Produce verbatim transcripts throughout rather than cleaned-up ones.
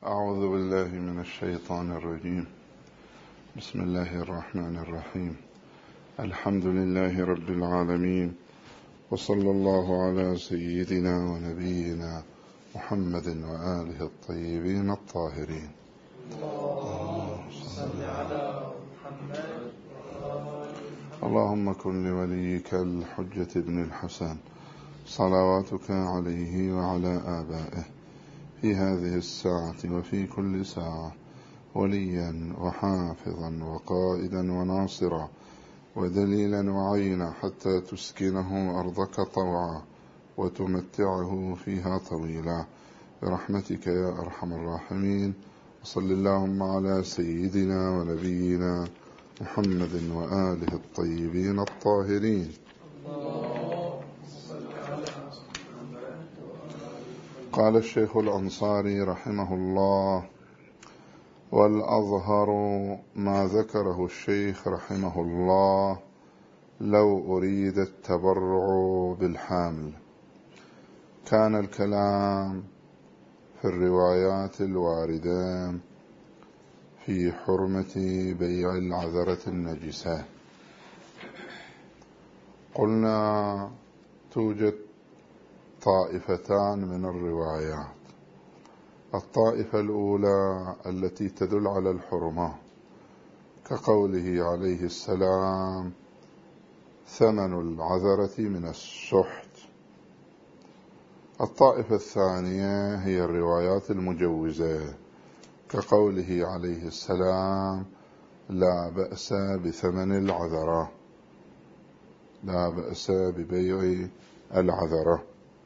أعوذ بالله من الشيطان الرجيم. بسم الله الرحمن الرحيم. الحمد لله رب العالمين، وصلى الله على سيدنا ونبينا محمد وآله الطيبين الطاهرين. اللهم صل على محمد. اللهم كن لوليك الحجة ابن الحسن صلواتك عليه وعلى آبائه في هذه الساعة وفي كل ساعة وليا وحافظا وقائدا وناصرا ودليلا وعينا، حتى تسكنه أرضك طوعا وتمتعه فيها طويلا برحمتك يا أرحم الراحمين. وصل اللهم على سيدنا ونبينا محمد وآله الطيبين الطاهرين. قال الشيخ الأنصاري رحمه الله: والأظهر ما ذكره الشيخ رحمه الله لو أريد التبرع بالحامل. كان الكلام في الروايات الواردة في حرمة بيع العذرة النجسة. قلنا توجد طائفتان من الروايات. الطائفة الأولى التي تدل على الحرمة، كقوله عليه السلام: ثمن العذرة من السحت. الطائفة الثانية هي الروايات المجوزة، كقوله عليه السلام: لا بأس بثمن العذرة، لا بأس ببيع العذرة.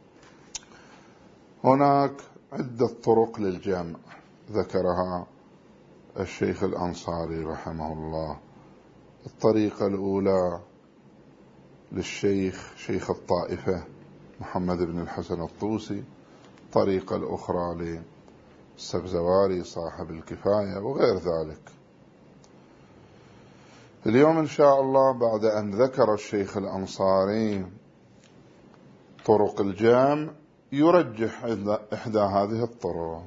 هناك عدة طرق للجمع ذكرها الشيخ الأنصاري رحمه الله. الطريقة الأولى للشيخ شيخ الطائفة محمد بن الحسن الطوسي، الطريقة الأخرى للسبزواري صاحب الكفاية وغير ذلك. اليوم إن شاء الله بعد أن ذكر الشيخ الأنصاري طرق الجمع يرجح إحدى هذه الطرق.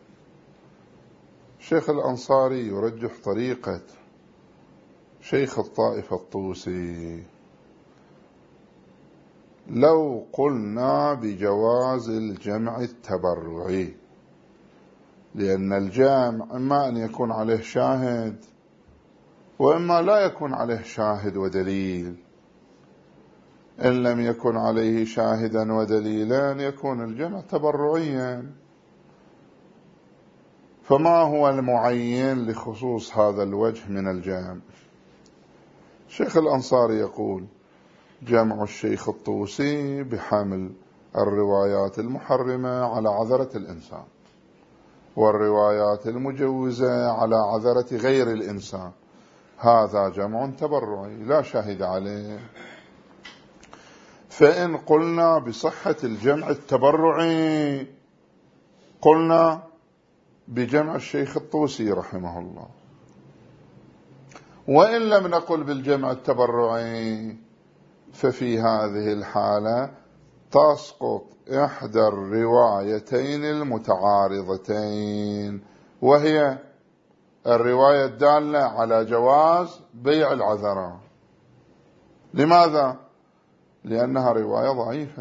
الشيخ الأنصاري يرجح طريقة شيخ الطائفة الطوسي. لو قلنا بجواز الجمع التبرعي، لأن الجمع إما أن يكون عليه شاهد وإما لا يكون عليه شاهد ودليل. إن لم يكن عليه شاهدا ودليلا يكون الجمع تبرعيا. فما هو المعين لخصوص هذا الوجه من الجمع؟ الشيخ الأنصاري يقول: جمع الشيخ الطوسي بحمل الروايات المحرمة على عذرة الإنسان، والروايات المجوزة على عذرة غير الإنسان، هذا جمع تبرعي لا شاهد عليه. فإن قلنا بصحة الجمع التبرعي قلنا بجمع الشيخ الطوسي رحمه الله. وإن لم نقل بالجمع التبرعي ففي هذه الحالة تسقط إحدى الروايتين المتعارضتين، وهي الرواية الدالة على جواز بيع العذرة. لماذا؟ لأنها رواية ضعيفة،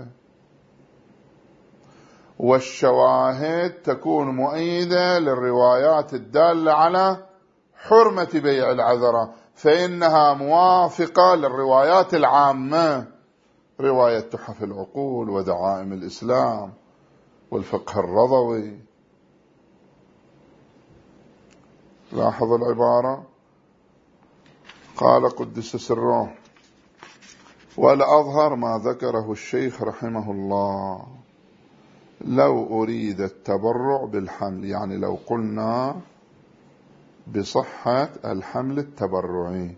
والشواهد تكون مؤيدة للروايات الدالة على حرمة بيع العذرة، فإنها موافقة للروايات العامة، رواية تحف العقول ودعائم الإسلام والفقه الرضوي. لاحظ العبارة. قال قدس سره: والأظهر ما ذكره الشيخ رحمه الله لو أريد التبرع بالحمل، يعني لو قلنا بصحة الحمل التبرعي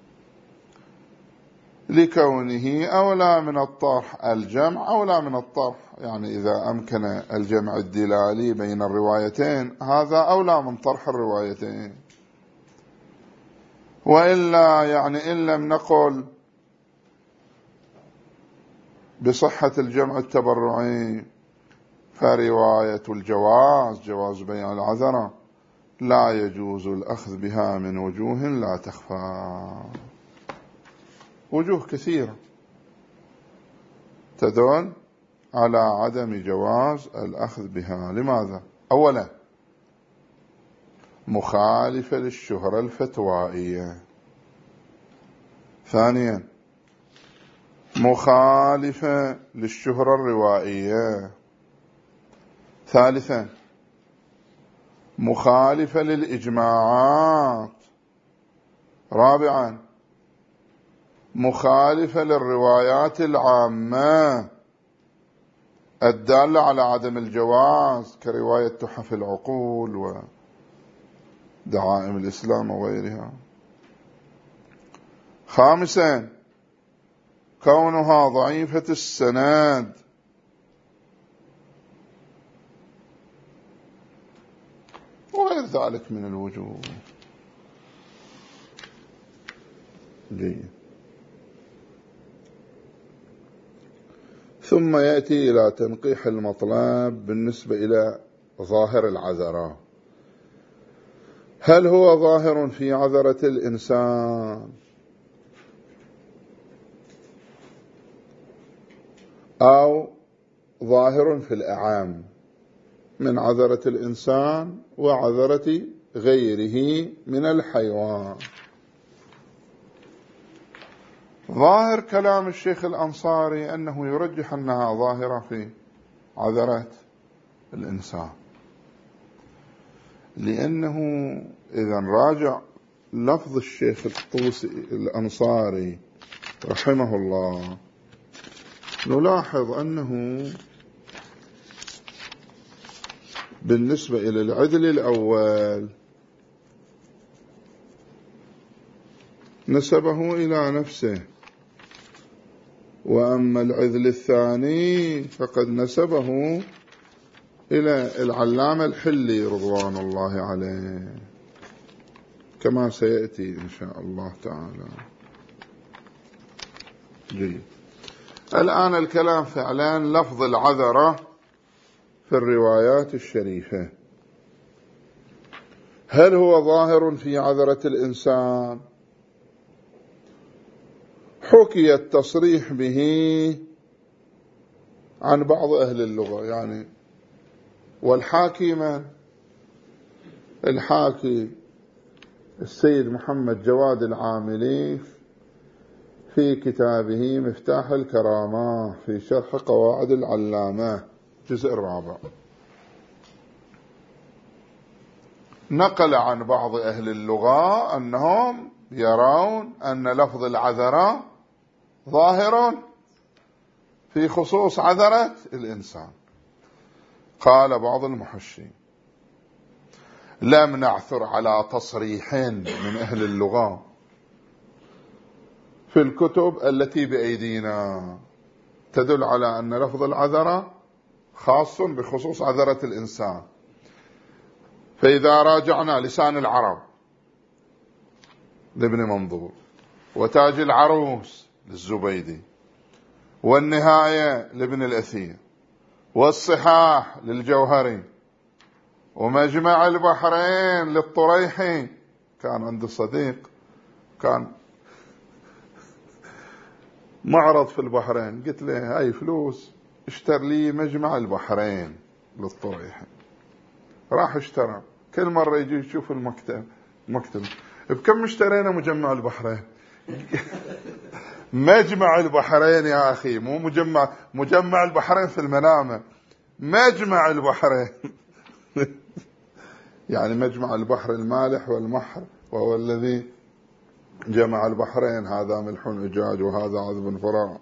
لكونه أولى من الطرح. الجمع أولى من الطرح، يعني إذا أمكن الجمع الدلالي بين الروايتين هذا أولى من طرح الروايتين. وإلا يعني إن لم نقل بصحة الجمع التبرعي فرواية الجواز جواز بيع العذرة لا يجوز الأخذ بها من وجوه لا تخفى، وجوه كثيرة تدل على عدم جواز الأخذ بها. لماذا؟ أولا مخالفة للشهرة الفتوائية، ثانيا مخالفة للشهرة الروائية، ثالثا مخالفة للإجماعات، رابعا مخالفة للروايات العامة الدالة على عدم الجواز كرواية تحف العقول ودعائم الإسلام وغيرها، خامسا كونها ضعيفة السند، وغير ذلك من الوجوه. جيد. ثم يأتي إلى تنقيح المطلب بالنسبة إلى ظاهر العذرة. هل هو ظاهر في عذرة الإنسان أو ظاهر في الأعام من عذرة الإنسان وعذرة غيره من الحيوان؟ ظاهر كلام الشيخ الأنصاري أنه يرجح أنها ظاهرة في عذرة الإنسان، لأنه إذا راجع لفظ الشيخ الطوسي الأنصاري رحمه الله نلاحظ أنه بالنسبة إلى العدل الأول نسبه إلى نفسه، وأما العدل الثاني فقد نسبه إلى العلامة الحلي رضوان الله عليه كما سيأتي إن شاء الله تعالى. جيد. الآن الكلام فعلا لفظ العذرة في الروايات الشريفة، هل هو ظاهر في عذرة الإنسان؟ حكي التصريح به عن بعض أهل اللغة، يعني والحاكي من؟ الحاكي السيد محمد جواد العاملي في كتابه مفتاح الكرامة في شرح قواعد العلامة الجزء الرابع، نقل عن بعض أهل اللغة أنهم يرون أن لفظ العذرة ظاهر في خصوص عذرة الإنسان. قال بعض المحشين لم نعثر على تصريح من أهل اللغة في الكتب التي بأيدينا تدل على أن لفظ العذرة خاص بخصوص عذرة الإنسان. فإذا راجعنا لسان العرب لابن منظور، وتاج العروس للزبيدي، والنهاية لابن الأثير، والصحاح للجوهري، ومجمع البحرين للطريحي، كان عند الصديق كان معرض في البحرين، قلت له هاي فلوس اشتر لي مجمع البحرين للطريحي، راح اشترى. كل مرة يجي يشوف المكتب مكتب بكم اشترينا مجمع البحرين؟ مجمع البحرين يا أخي، مو مجمع مجمع البحرين في المنامة، مجمع البحرين يعني مجمع البحر المالح والمحر، وهو الذي جمع البحرين، هذا ملح أجاج وهذا عذب فراء.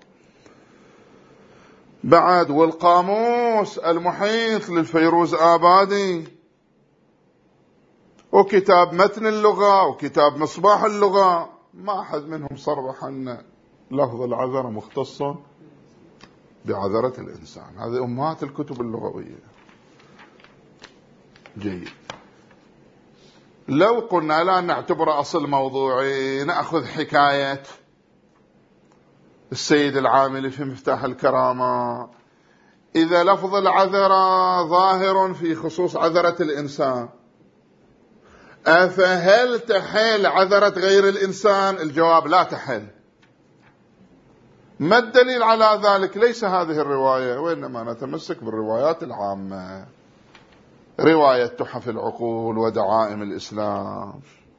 بعد والقاموس المحيط للفيروز آبادي، وكتاب متن اللغة، وكتاب مصباح اللغة، ما أحد منهم صرح أن لفظ العذرة مختص بعذرة الإنسان. هذه أمهات الكتب اللغوية. جيد. لو قلنا لا نعتبر أصل موضوعي، نأخذ حكاية السيد العاملي في مفتاح الكرامة إذا لفظ العذرة ظاهر في خصوص عذرة الإنسان، أفهل تحل عذرة غير الإنسان؟ الجواب لا تحل. ما الدليل على ذلك؟ ليس هذه الرواية، وإنما نتمسك بالروايات العامة، رواية تحف العقول ودعائم الإسلام،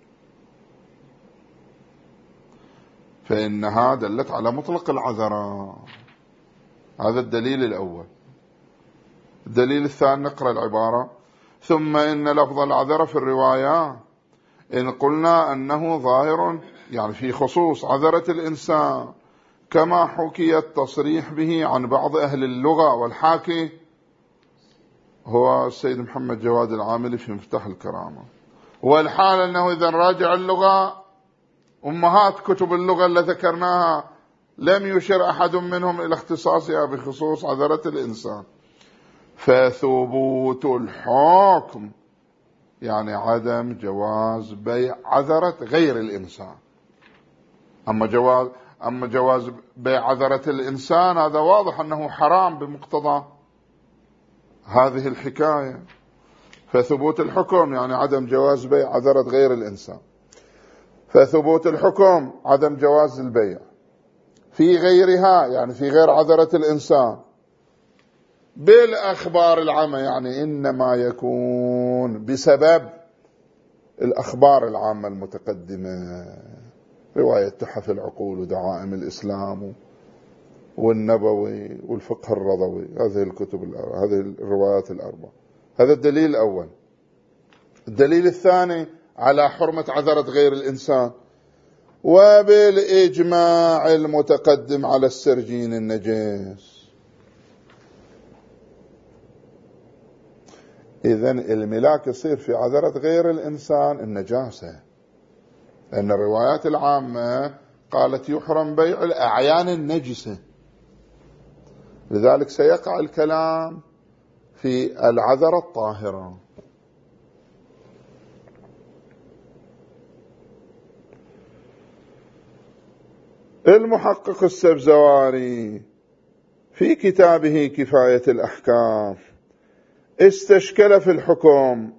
فإنها دلت على مطلق العذرة. هذا الدليل الأول. الدليل الثاني، نقرأ العبارة: ثم إن لفظ العذرة في الرواية إن قلنا أنه ظاهر يعني في خصوص عذرة الإنسان كما حكي التصريح به عن بعض أهل اللغة، والحاكي هو السيد محمد جواد العاملي في مفتاح الكرامة. والحال أنه إذا راجع اللغة، أمهات كتب اللغة اللي ذكرناها لم يشر أحد منهم إلى اختصاصها بخصوص عذرة الإنسان، فثبوت الحكم يعني عدم جواز بيع عذرة غير الإنسان. أما جواز أما جواز بيع عذرة الإنسان هذا واضح أنه حرام بمقتضى هذه الحكاية. فثبوت الحكم يعني عدم جواز بيع عذرة غير الإنسان، فثبوت الحكم عدم جواز البيع في غيرها يعني في غير عذرة الإنسان بالأخبار العامة، يعني إنما يكون بسبب الأخبار العامة المتقدمة، رواية تحف العقول ودعائم الإسلام والنبوي والفقه الرضوي، هذه الكتب هذه الروايات الأربع. هذا الدليل الأول. الدليل الثاني على حرمة عذرة غير الإنسان: وبالإجماع المتقدم على السرجين النجس. إذن الملاك يصير في عذرة غير الإنسان النجاسة، لأن الروايات العامة قالت يحرم بيع الأعيان النجسة، لذلك سيقع الكلام في العذرة الطاهرة. المحقق السبزواري في كتابه كفاية الأحكام استشكل في الحكم،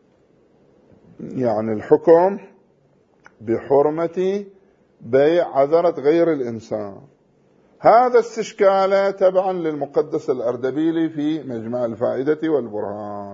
يعني الحكم بحرمة بيع عذرة غير الإنسان. هذا استشكال تبعا للمقدس الأردبيلي في مجمع الفائدة والبرهان.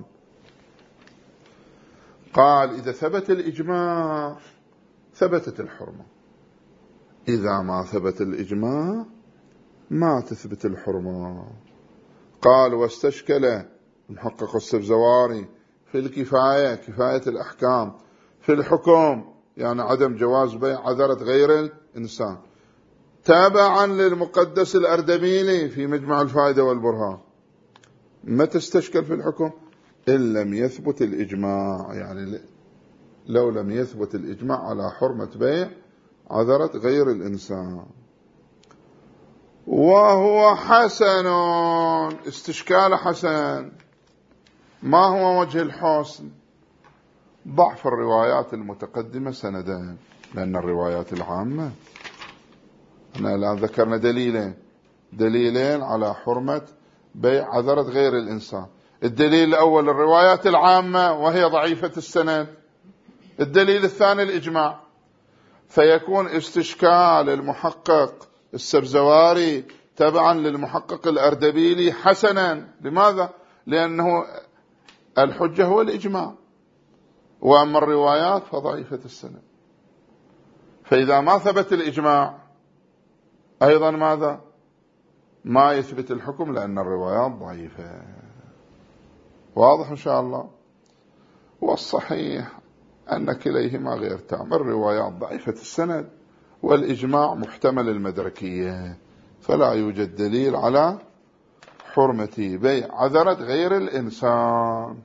قال: إذا ثبت الإجماع ثبتت الحرمة، إذا ما ثبت الإجماع ما تثبت الحرمة. قال: واستشكل المحقق السبزواري في الكفاية كفاية الأحكام في الحكم يعني عدم جواز بيع عذرة غير الإنسان تابعا للمقدس الأردبيلي في مجمع الفائدة والبرهان. ما تستشكل في الحكم إن لم يثبت الإجماع، يعني لو لم يثبت الإجماع على حرمة بيع عذرة غير الإنسان. وهو حسن، استشكال حسن. ما هو وجه الحسن؟ ضعف الروايات المتقدمة سندان، لأن الروايات العامة أنا الآن ذكرنا دليلين دليلين على حرمة بيع عذرة غير الإنسان. الدليل الأول الروايات العامة وهي ضعيفة السند، الدليل الثاني الإجماع. فيكون استشكال المحقق السبزواري تبعا للمحقق الأردبيلي حسنا. لماذا؟ لأنه الحجة هو الإجماع، وأما الروايات فضعيفة السند. فإذا ما ثبت الإجماع أيضا ماذا؟ ما يثبت الحكم، لأن الروايات ضعيفة. واضح إن شاء الله؟ والصحيح أن كليهما غير تام، الروايات ضعيفة السند والإجماع محتمل المدركية، فلا يوجد دليل على حرمة بيع عذرة غير الإنسان.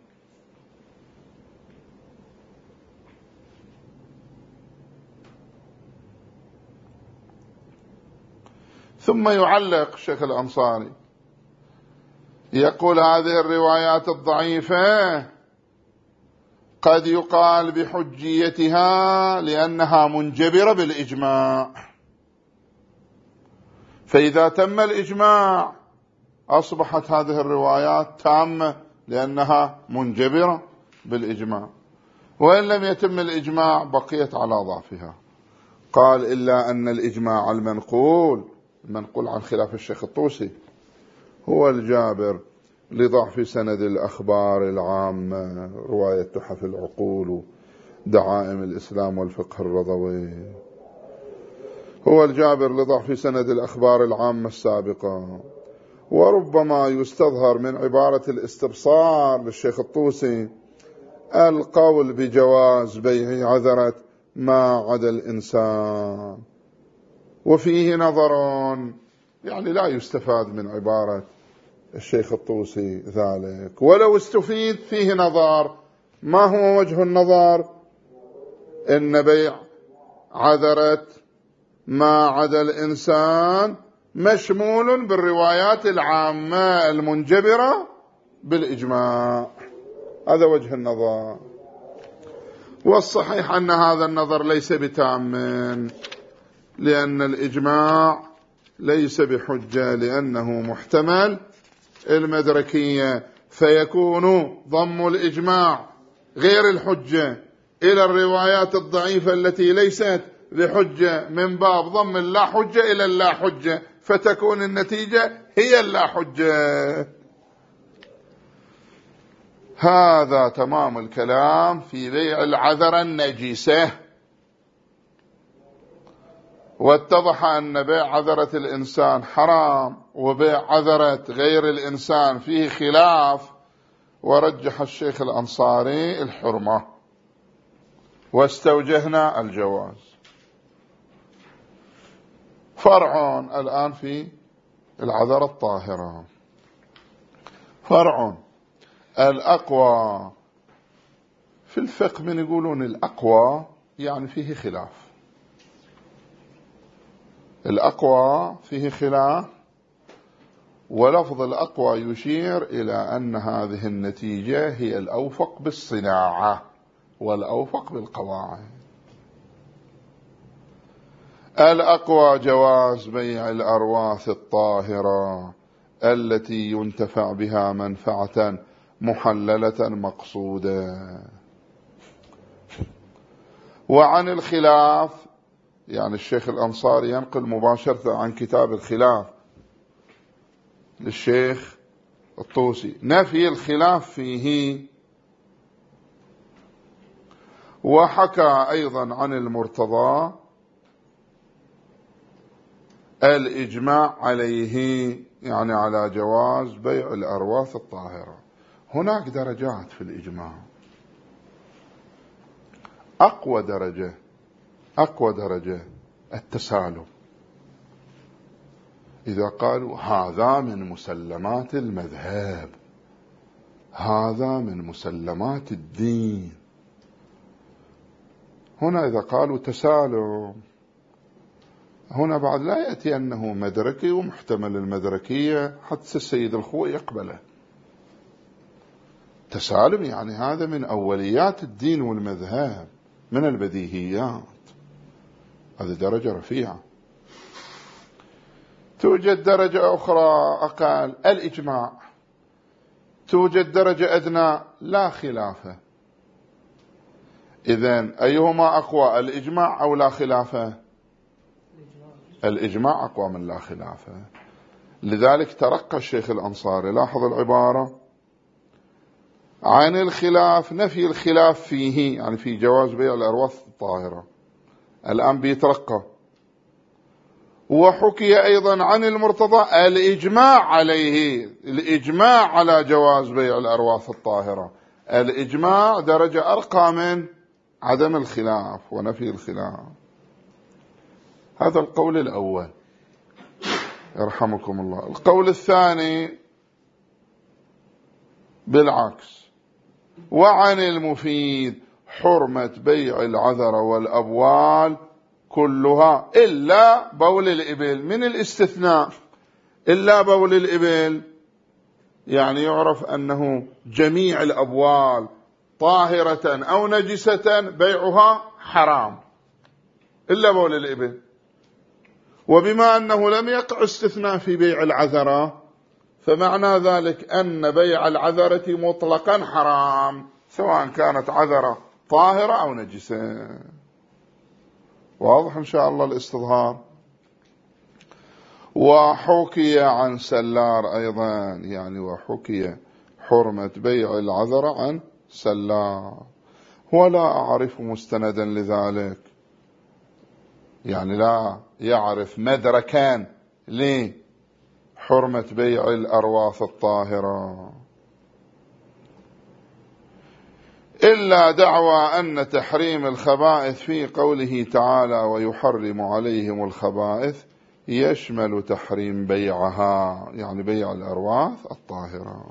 ثم يعلق الشيخ الأنصاري يقول: هذه الروايات الضعيفة قد يقال بحجيتها لأنها منجبرة بالإجماع، فإذا تم الإجماع أصبحت هذه الروايات تامة لأنها منجبرة بالإجماع، وإن لم يتم الإجماع بقيت على ضعفها. قال إلا أن الإجماع المنقول المنقول عن خلاف الشيخ الطوسي هو الجابر لضعف سند الأخبار العامة، رواية تحف العقول ودعائم الإسلام والفقه الرضوي، هو الجابر لضعف سند الأخبار العامة السابقة. وربما يستظهر من عبارة الاستبصار للشيخ الطوسي القول بجواز بيع عذرة ما عدا الإنسان، وفيه نظر، يعني لا يستفاد من عبارة الشيخ الطوسي ذلك، ولو استفيد فيه نظر. ما هو وجه النظر؟ إن بيع عذرة ما عدا الإنسان مشمول بالروايات العامة المنجبرة بالإجماع، هذا وجه النظر. والصحيح أن هذا النظر ليس بتام، لأن الإجماع ليس بحجة، لأنه محتمل المدركية، فيكون ضم الإجماع غير الحجة إلى الروايات الضعيفة التي ليست بحجة من باب ضم اللا حجة إلى اللا حجة، فتكون النتيجة هي اللا حجة. هذا تمام الكلام في بيع العذرة النجسة. واتضح أن بيع عذرة الإنسان حرام، وبيع عذرة غير الإنسان فيه خلاف، ورجح الشيخ الأنصاري الحرمة، واستوجهنا الجواز. فرع الآن في العذرة الطاهرة. فرع الأقوى في الفقه، من يقولون الأقوى يعني فيه خلاف، الأقوى فيه خلاف، ولفظ الأقوى يشير إلى أن هذه النتيجة هي الأوفق بالصناعة والأوفق بالقواعد. الأقوى جواز بيع الأرواث الطاهرة التي ينتفع بها منفعة محللة مقصودة. وعن الخلاف، يعني الشيخ الأنصاري ينقل مباشرة عن كتاب الخلاف للشيخ الطوسي نفي الخلاف فيه، وحكى أيضا عن المرتضى الإجماع عليه، يعني على جواز بيع الأرواث الطاهرة. هناك درجات في الإجماع. أقوى درجة أقوى درجة التسالم، إذا قالوا هذا من مسلمات المذهب، هذا من مسلمات الدين، هنا إذا قالوا تسالم، هنا بعد لا يأتي أنه مدركي ومحتمل المدركية حتى السيد الخوئي يقبله. تسالم يعني هذا من أوليات الدين والمذهب، من البديهيات، هذه درجة رفيعة. توجد درجة أخرى أقل، الإجماع. توجد درجة أدنى، لا خلافة. إذن أيهما أقوى، الإجماع أو لا خلافة؟ الإجماع أقوى من لا خلافة. لذلك ترقى الشيخ الأنصاري، لاحظ العبارة، عن الخلاف نفي الخلاف فيه، يعني في جواز بيع الأرواث الطاهرة، الآن بيترقى. وحكي أيضا عن المرتضى الإجماع عليه، الإجماع على جواز بيع الأرواث الطاهرة. الإجماع درجة أرقى من عدم الخلاف ونفي الخلاف. هذا القول الأول، يرحمكم الله. القول الثاني بالعكس، وعن المفيد حرمة بيع العذر والأبوال كلها إلا بول الإبل. من الاستثناء إلا بول الإبل، يعني يعرف أنه جميع الأبوال طاهرة أو نجسة بيعها حرام إلا بول الإبل. وبما أنه لم يقع استثناء في بيع العذرة، فمعنى ذلك أن بيع العذرة مطلقا حرام، سواء كانت عذرة طاهرة أو نجسة. واضح إن شاء الله الاستظهار. وحكي عن سلار أيضا، يعني وحكي حرمة بيع العذرة عن سلار، ولا أعرف مستندا لذلك، يعني لا يعرف مدركان لحرمة بيع الأرواث الطاهرة، إلا دعوى أن تحريم الخبائث في قوله تعالى ويحرم عليهم الخبائث يشمل تحريم بيعها، يعني بيع الأرواث الطاهرة.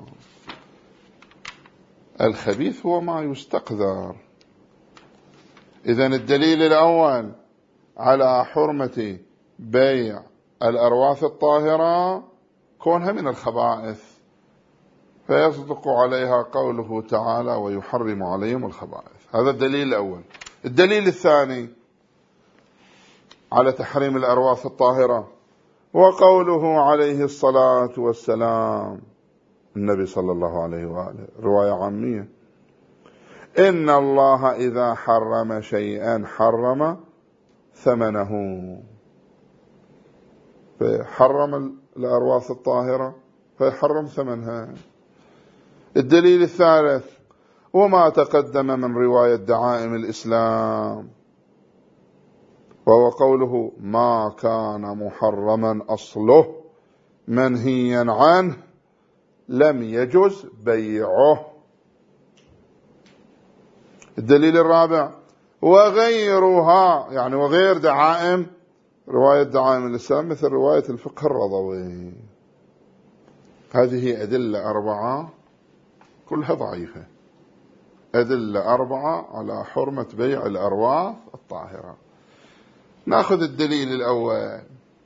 الخبيث هو ما يستقذر. إذن الدليل الأول على حرمة بيع الأرواث الطاهرة كونها من الخبائث، فيصدق عليها قوله تعالى ويحرم عليهم الخبائث. هذا الدليل الأول. الدليل الثاني على تحريم الأرواث الطاهرة وقوله عليه الصلاة والسلام، النبي صلى الله عليه وآله، رواية عامية، إن الله إذا حرم شيئا حرم ثمنه، فحرم الأرواث الطاهرة فيحرم ثمنها. الدليل الثالث وما تقدم من رواية دعائم الإسلام، وهو قوله ما كان محرما أصله منهيا عنه لم يجوز بيعه. الدليل الرابع وغيرها، يعني وغير دعائم رواية دعائم الإسلام مثل رواية الفقه الرضوي. هذه أدلة أربعة كلها ضعيفة، أدلة أربعة على حرمة بيع الأرواث الطاهرة. نأخذ الدليل الأول.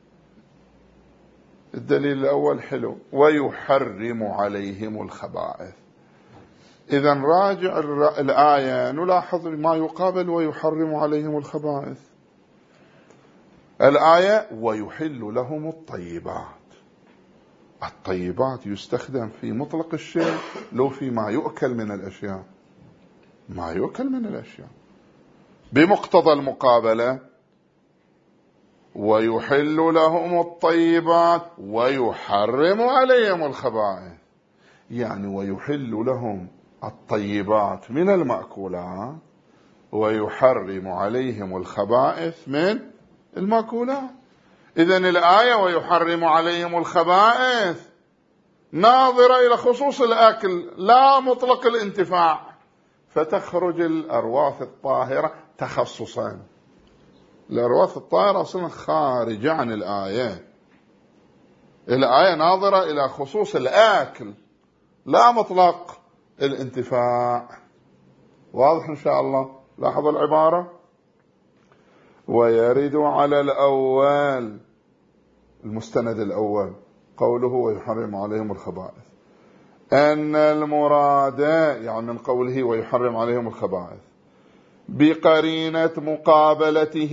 الدليل الأول حلو، ويحرم عليهم الخبائث. إذن راجع الآية نلاحظ ما يقابل ويحرم عليهم الخبائث. الآية ويحل لهم الطيبات. الطيبات يستخدم في مطلق الشيء لو في ما يؤكل من الأشياء، ما يؤكل من الأشياء بمقتضى المقابلة. ويحل لهم الطيبات ويحرم عليهم الخبائث، يعني ويحل لهم الطيبات من المأكولات ويحرم عليهم الخبائث من المأكولات. إذن الآية ويحرم عليهم الخبائث ناظرة إلى خصوص الأكل لا مطلق الانتفاع، فتخرج الأرواث الطاهرة تخصصا. الأرواث الطاهرة أصلا خارجة عن الآية. الآية ناظرة إلى خصوص الأكل لا مطلق الانتفاع. واضح إن شاء الله. لاحظوا العبارة ويرد على الأول، المستند الأول قوله ويحرم عليهم الخبائث، أن المراد يعني من قوله ويحرم عليهم الخبائث بقرينة مقابلته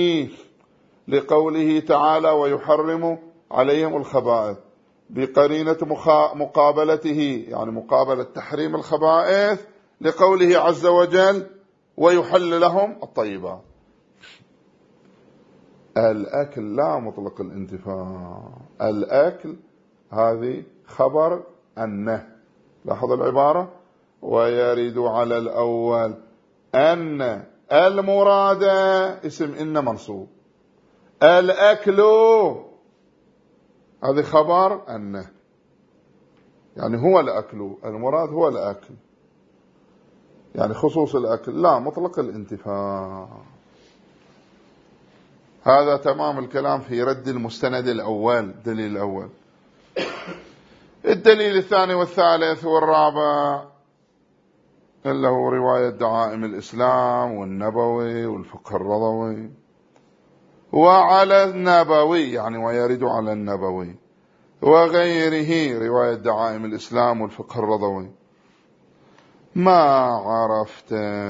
لقوله تعالى ويحرم عليهم الخبائث، بقرينة مقابلته يعني مقابلة تحريم الخبائث لقوله عز وجل ويحل لهم الطيبات. الأكل لا مطلق الانتفاع، الأكل هذه خبر أنه. لاحظ العبارة ويرد على الأول أن المراد اسم إن منصوب، الأكل هذه خبر أنه، يعني هو الأكل، المراد هو الأكل، يعني خصوص الأكل لا مطلق الانتفاع. هذا تمام الكلام في رد المستند الأول، الدليل الأول. الدليل الثاني والثالث والرابع اللي هو رواية دعائم الإسلام والنبوي والفقه الرضوي. وعلى النبوي يعني ويرد على النبوي وغيره رواية دعائم الإسلام والفقه الرضوي ما عرفت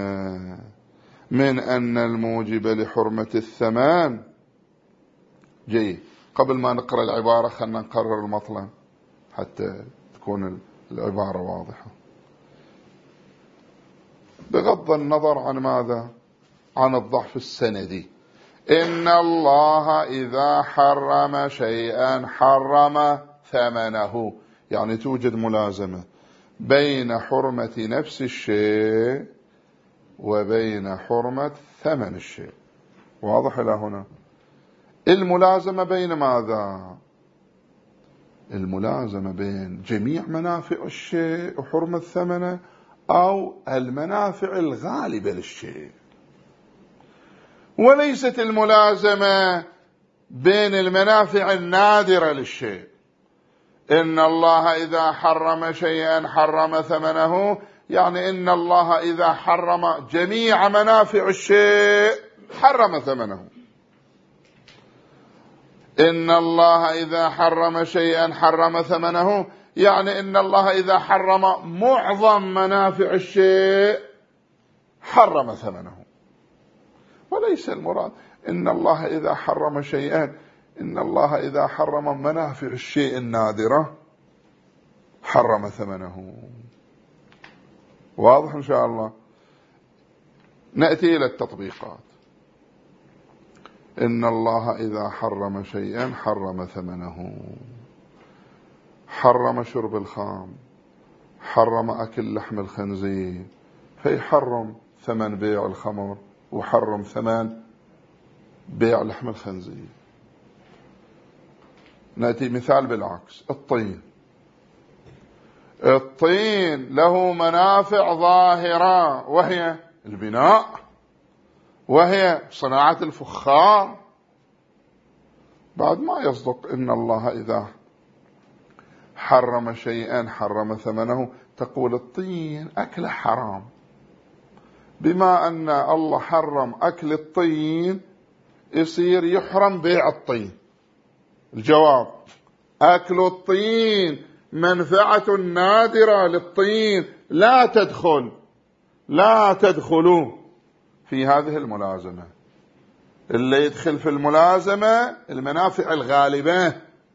من أن الموجب لحرمة الثمان. جيد، قبل ما نقرأ العبارة خلنا نقرر المطلب. حتى تكون العبارة واضحة. بغض النظر عن ماذا؟ عن الضعف السندي. إن الله إذا حرم شيئا حرم ثمنه، يعني توجد ملازمة بين حرمة نفس الشيء وبين حرمة ثمن الشيء. واضح إلى هنا؟ الملازمة بين ماذا؟ الملازمة بين جميع منافع الشيء وحرمة ثمنه، أو المنافع الغالبة للشيء، وليست الملازمة بين المنافع النادرة للشيء. إن الله إذا حرم شيئا حرم ثمنه، يعني إن الله إذا حرم جميع منافع الشيء حرم ثمنه. إن الله إذا حرم شيئا حرم ثمنه، يعني إن الله إذا حرم معظم منافع الشيء حرم ثمنه. وليس المراد إن الله إذا حرم شيئا، إن الله إذا حرم منافع الشيء النادرة حرم ثمنه. واضح إن شاء الله؟ نأتي إلى التطبيقات. إن الله إذا حرم شيئا حرم ثمنه، حرم شرب الخام، حرم أكل لحم الخنزير، فيحرم ثمن بيع الخمر وحرم ثمن بيع لحم الخنزير. نأتي مثال بالعكس. الطين، الطين له منافع ظاهرة وهي البناء، وهي صناعة الفخار. بعد ما يصدق إن الله إذا حرم شيئا حرم ثمنه، تقول الطين أكله حرام. بما أن الله حرم أكل الطين يصير يحرم بيع الطين. الجواب: أكل الطين منفعة نادرة للطين، لا تدخل لا تدخلوا في هذه الملازمة. اللي يدخل في الملازمة المنافع الغالبة،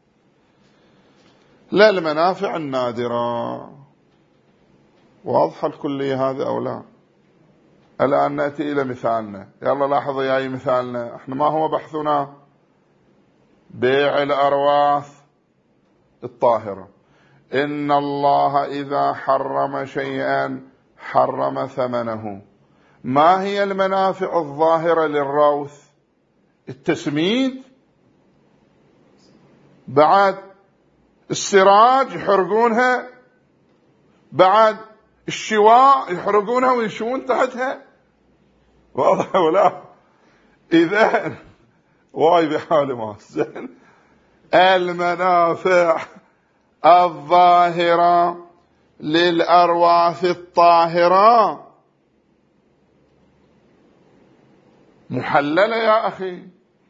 لا المنافع النادرة. واضح الكلية هذا أو لا؟ الآن نأتي إلى مثالنا. يلا لاحظوا يا مثالنا، احنا ما هو بحثنا؟ بيع الأرواث الطاهرة. إن الله إذا حرم شيئا حرم ثمنه. ما هي المنافع الظاهرة للروث؟ التسميد، بعد السراج يحرقونها، بعد الشواء يحرقونها ويشوون تحتها. واضح ولا؟ إذن واي بحال ما زين المنافع الظاهرة للأرواث الطاهرة محللة يا أخي.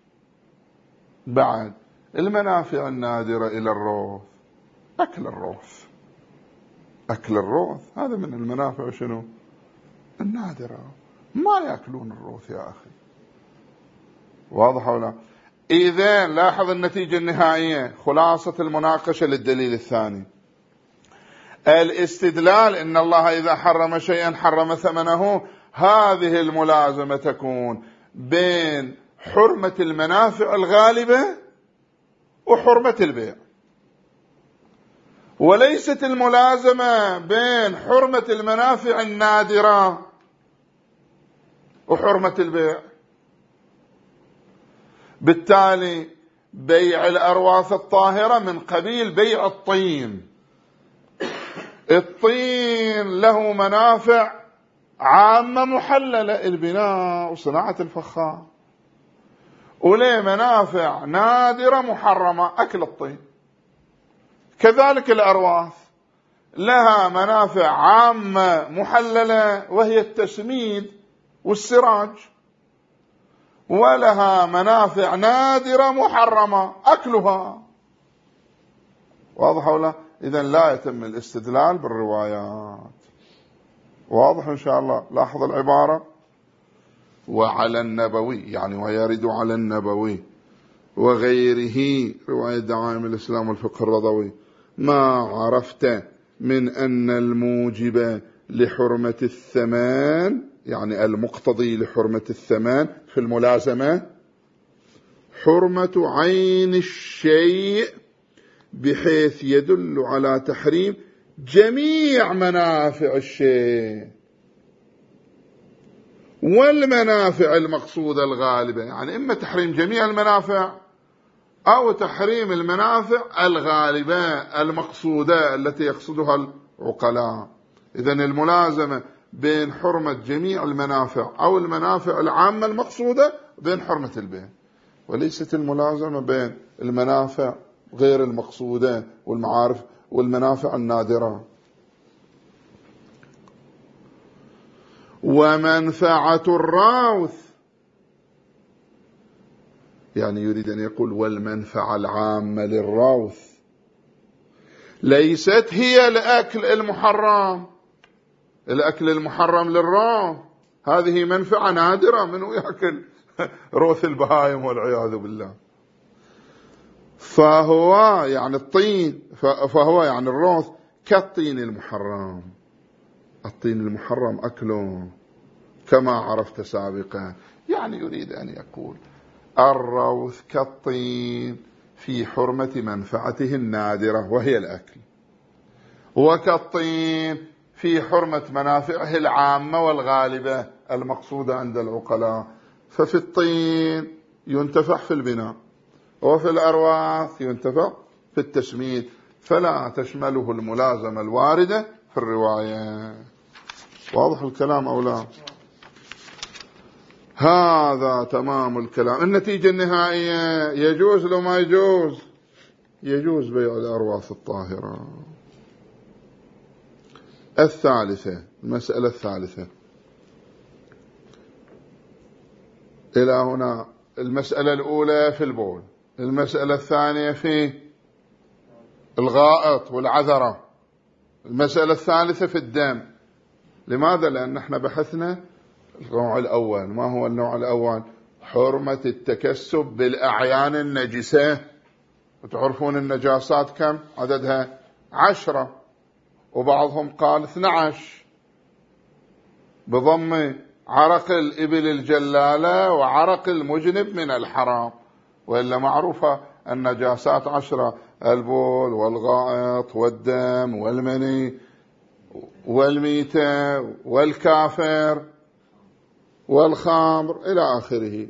بعد المنافع النادرة إلى الروث، أكل الروث، أكل الروث هذا من المنافع شنو؟ النادرة. ما يأكلون الروث يا أخي. واضح ولا؟ إذا لاحظ النتيجة النهائية، خلاصة المناقشة للدليل الثاني. الاستدلال إن الله إذا حرم شيئا حرم ثمنه، هذه الملازمة تكون بين حرمة المنافع الغالبة وحرمة البيع، وليست الملازمة بين حرمة المنافع النادرة وحرمة البيع. بالتالي بيع الأرواث الطاهرة من قبيل بيع الطين. الطين له منافع عامة محللة، البناء وصناعة الفخار، وله منافع نادرة محرمة، أكل الطين. كذلك الأرواث لها منافع عامة محللة وهي التسميد والسراج، ولها منافع نادرة محرمة، أكلها. واضح ولا؟ إذن لا يتم الاستدلال بالروايات. واضح إن شاء الله؟ لاحظ العبارة: وعلى النبوي، يعني ويرد على النبوي وغيره، رواية دعائم الإسلام والفقه الرضوي، ما عرفت من أن الموجب لحرمة الثمان، يعني المقتضي لحرمة الثمان في الملازمة، حرمة عين الشيء بحيث يدل على تحريم جميع منافع الشيء والمنافع المقصودة الغالبة، يعني إما تحريم جميع المنافع أو تحريم المنافع الغالبة المقصودة التي يقصدها العقلاء. إذن الملازمة بين حرمة جميع المنافع أو المنافع العامة المقصودة بين حرمة البيع، وليست الملازمة بين المنافع غير المقصودة والمعارف والمنافع النادرة. ومنفعة الراوث، يعني يريد أن يقول والمنفعة العامة للراوث ليست هي الأكل المحرم. الأكل المحرم للراوث هذه منفعة نادرة، منه يأكل روث البهائم والعياذ بالله. فهو يعني الطين، فهو يعني الروث كالطين المحرم. الطين المحرم أكله كما عرفت سابقا، يعني يريد أن يقول الروث كالطين في حرمة منفعته النادرة وهي الأكل، وكالطين في حرمة منافعه العامة والغالبة المقصودة عند العقلاء. ففي الطين ينتفع في البناء، وفي الأرواث ينتفع في التسميد، فلا تشمله الملازمة الواردة في الرواية. واضح الكلام أو لا؟ هذا تمام الكلام. النتيجة النهائية يجوز لو ما يجوز؟ يجوز بيع الأرواث الطاهرة. الثالثة، المسألة الثالثة إلى هنا. المسألة الأولى في البول، المسألة الثانية في الغائط والعذرة، المسألة الثالثة في الدم. لماذا؟ لأن احنا بحثنا النوع الأول. ما هو النوع الأول؟ حرمة التكسب بالأعيان النجسة. وتعرفون النجاسات كم عددها؟ عشرة، وبعضهم قال اثنى عشر بضم عرق الإبل الجلالة وعرق المجنب من الحرام، وإلا معروفة النجاسات عشرة: البول والغائط والدم والمني والميتة والكافر والخمر إلى آخره.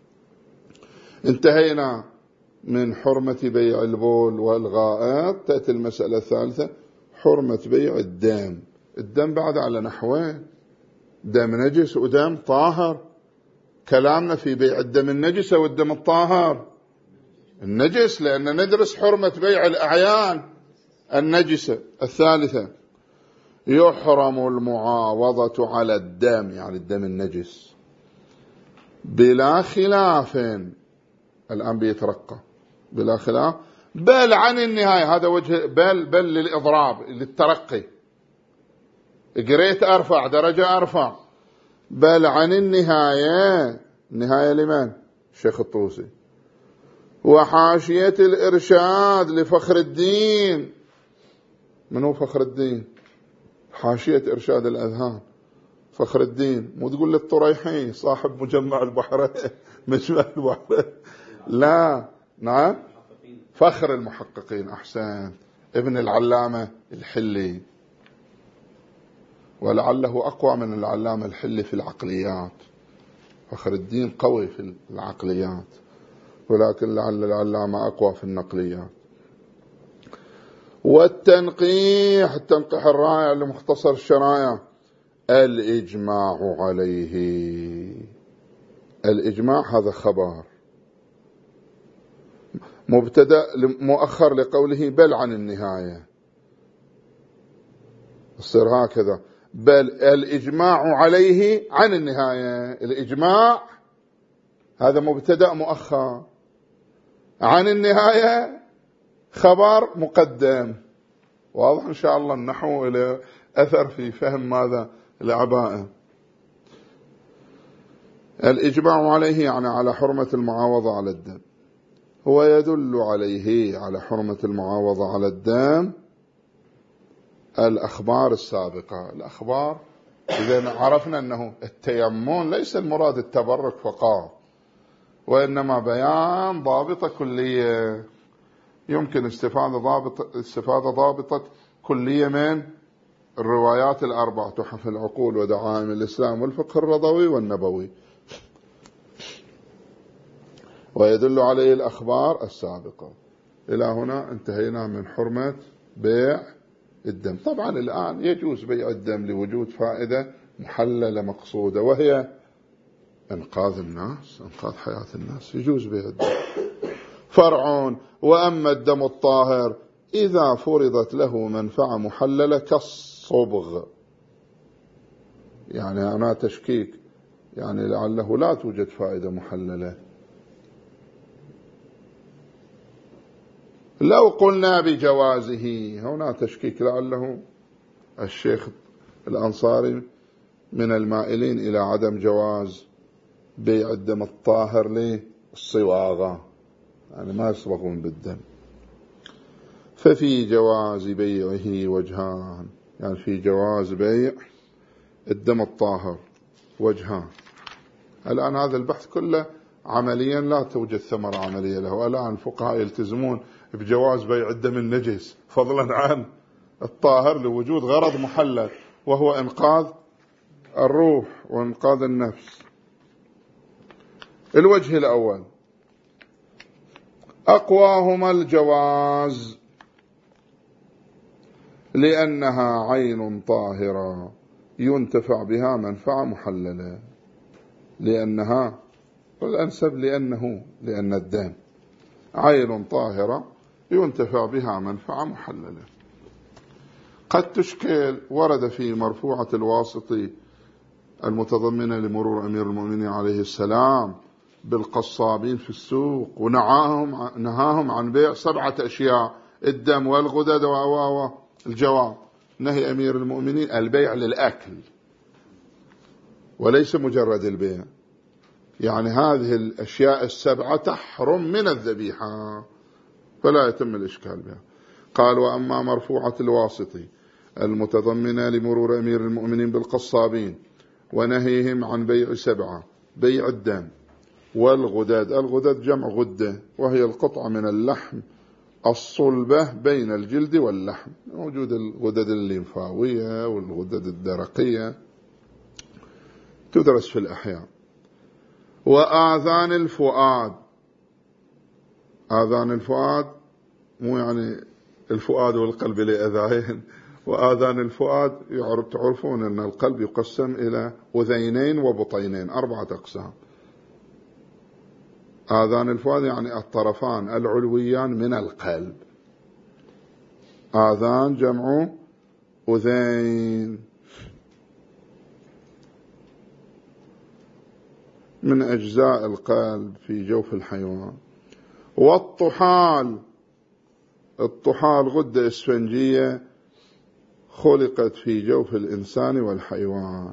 انتهينا من حرمة بيع البول والغائط. تأتي المسألة الثالثة، حرمة بيع الدم. الدم بعد على نحوين: دم نجس ودم طاهر. كلامنا في بيع الدم النجس والدم الطاهر. النجس لأن ندرس حرمة بيع الأعيان النجسة. الثالثة، يحرم المعاوضة على الدم، يعني الدم النجس، بلا خلاف. الآن بيترقى بلا خلاف، بل عن النهاية. هذا وجه بل بل للإضراب، للترقي، قريت أرفع، درجة أرفع. بل عن النهاية. النهاية لمن؟ الشيخ الطوسي. وحاشية الإرشاد لفخر الدين. من هو فخر الدين؟ حاشية إرشاد الأذهان فخر الدين. مو تقول للطريحي صاحب مجمع البحرين مجمع البحرين، لا، نعم، فخر المحققين. أحسن. ابن العلامة الحلي، ولعله أقوى من العلامة الحلي في العقليات. فخر الدين قوي في العقليات، ولكن لعل العلامة أقوى في النقليات. والتنقيح، التنقيح الرائع لمختصر الشرايع، الإجماع عليه. الإجماع هذا خبر مبتدأ مؤخر لقوله بل عن النهاية، يصير هكذا: بل الإجماع عليه عن النهاية. الإجماع هذا مبتدأ مؤخر، عن النهاية خبر مقدم. واضح إن شاء الله النحو إلى أثر في فهم ماذا العباءة. الإجماع عليه يعني على حرمة المعاوضة على الدم. هو يدل عليه على حرمة المعاوضة على الدم الأخبار السابقة. الأخبار إذا عرفنا أنه التيمم ليس المراد التبرك فقط، وإنما بيان ضابطة كلية، يمكن استفادة ضابطة, استفادة ضابطة كلية من الروايات الأربع: تحف العقول ودعائم الإسلام والفقه الرضوي والنبوي، ويدل عليه الأخبار السابقة. إلى هنا انتهينا من حرمة بيع الدم. طبعا الآن يجوز بيع الدم لوجود فائدة محللة مقصودة، وهي إنقاذ الناس، إنقاذ حياة الناس، يجوز بيع الدم. فرع: وأما الدم الطاهر إذا فرضت له منفعة محللة كالصبغ، يعني أنا تشكيك، يعني لعله لا توجد فائدة محللة. لو قلنا بجوازه، هنا تشكيك، لعله الشيخ الأنصاري من المائلين إلى عدم جواز بيع الدم الطاهر للصواغة، يعني ما يصبغون بالدم. ففي جواز بيعه وجهان، يعني في جواز بيع الدم الطاهر وجهان. الآن هذا البحث كله عمليا لا توجد ثمرة عملية له. الآن الفقهاء يلتزمون بجواز بيع الدم النجس فضلا عن الطاهر لوجود غرض محلل، وهو إنقاذ الروح وإنقاذ النفس. الوجه الأول: أقواهما الجواز، لأنها عين طاهرة ينتفع بها منفعة محللة. لأنها، والأنسب لأنه، لأن الدم عين طاهرة ينتفع بها منفعة محللة. قد تشكل، ورد في مرفوعة الواسطي المتضمنة لمرور أمير المؤمنين عليه السلام بالقصابين في السوق، ونهاهم نهاهم عن بيع سبعة أشياء: الدم والغدد و الجواب. نهي أمير المؤمنين البيع للأكل وليس مجرد البيع، يعني هذه الأشياء السبعة تحرم من الذبيحة فلا يتم الإشكال بها. قال: وأما مرفوعة الواسطي المتضمنة لمرور أمير المؤمنين بالقصابين ونهيهم عن بيع سبعة: بيع الدم والغدد. الغدد جمع غدة، وهي القطعة من اللحم الصلبة بين الجلد واللحم، موجود الغدد الليمفاوية والغدد الدرقية تدرس في الأحياء. وآذان الفؤاد. آذان الفؤاد مو يعني الفؤاد والقلب لأذاين، وآذان الفؤاد يعرف تعرفون أن القلب يقسم إلى أذينين وبطينين، أربعة أقسام. آذان الفؤاد يعني الطرفان العلويان من القلب. آذان جمع أذين، من أجزاء القلب في جوف الحيوان. والطحال، الطحال غدة إسفنجية خلقت في جوف الإنسان والحيوان.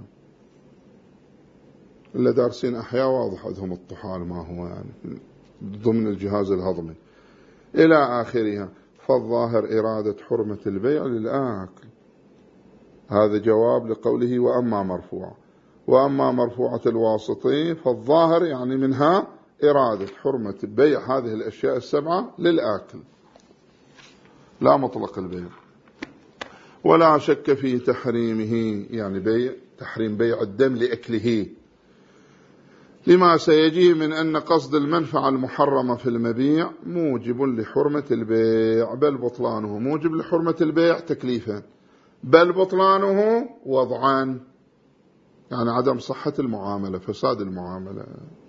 اللي دارسين أحياء واضح عندهم الطحال ما هو، يعني ضمن الجهاز الهضمي إلى آخرها. فالظاهر إرادة حرمة البيع للآكل. هذا جواب لقوله وأما مرفوع. وأما مرفوعة الواسطي فالظاهر يعني منها إرادة حرمة بيع هذه الأشياء السبعة للآكل، لا مطلق البيع. ولا شك في تحريمه، يعني بيع تحريم بيع الدم لأكله، لما سيجيه من أن قصد المنفعة المحرمة في المبيع موجب لحرمة البيع، بل بطلانه موجب لحرمة البيع تكليفا، بل بطلانه وضعا، يعني عدم صحة المعاملة، فساد المعاملة.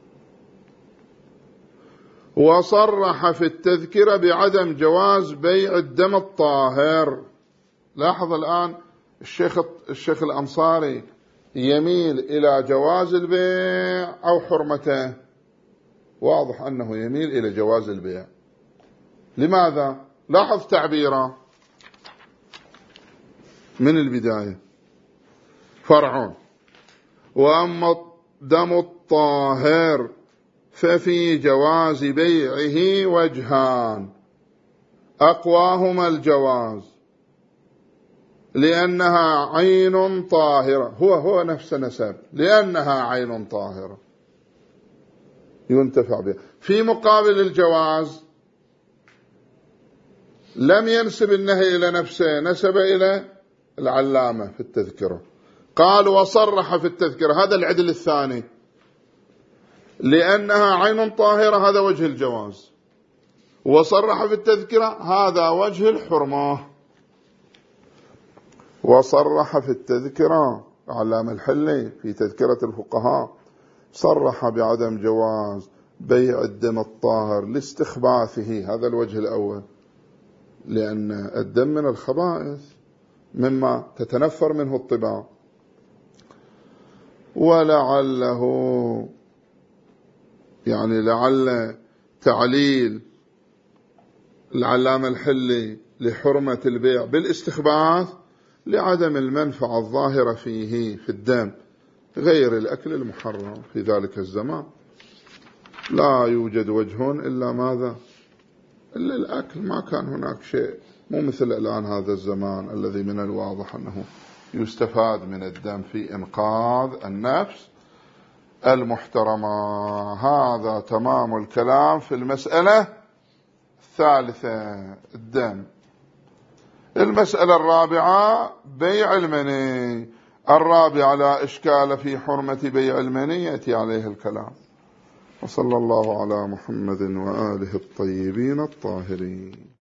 وصرح في التذكرة بعدم جواز بيع الدم الطاهر. لاحظ الآن الشيخ الشيخ الأنصاري يميل إلى جواز البيع أو حرمته؟ واضح أنه يميل إلى جواز البيع. لماذا؟ لاحظ تعبيره من البداية: فرع: وأما الدم الطاهر ففي جواز بيعه وجهان، أقواهما الجواز. لأنها عين طاهرة، هو هو نفس نسب، لأنها عين طاهرة ينتفع بها. في مقابل الجواز لم ينسب النهي إلى نفسه، نسب إلى العلامة في التذكرة، قال وصرح في التذكرة، هذا العدل الثاني، لأنها عين طاهرة، هذا وجه الجواز، وصرح في التذكرة هذا وجه الحرمة. وصرح في التذكرة علامة الحلي في تذكرة الفقهاء صرح بعدم جواز بيع الدم الطاهر لاستخباثه، هذا الوجه الأول، لأن الدم من الخبائث مما تتنفر منه الطباع. ولعله يعني لعل تعليل العلامة الحلي لحرمة البيع بالاستخباث لعدم المنفعة الظاهرة فيه في الدم غير الأكل المحرم في ذلك الزمان. لا يوجد وجه إلا ماذا؟ إلا الأكل، ما كان هناك شيء، مو مثل الآن هذا الزمان الذي من الواضح أنه يستفاد من الدم في إنقاذ النفس المحترمة. هذا تمام الكلام في المسألة الثالثة، الدم. المسألة الرابعة بيع المني. الرابعة لا إشكال في حرمة بيع المني، يأتي عليه الكلام. وصلى الله على محمد وآله الطيبين الطاهرين.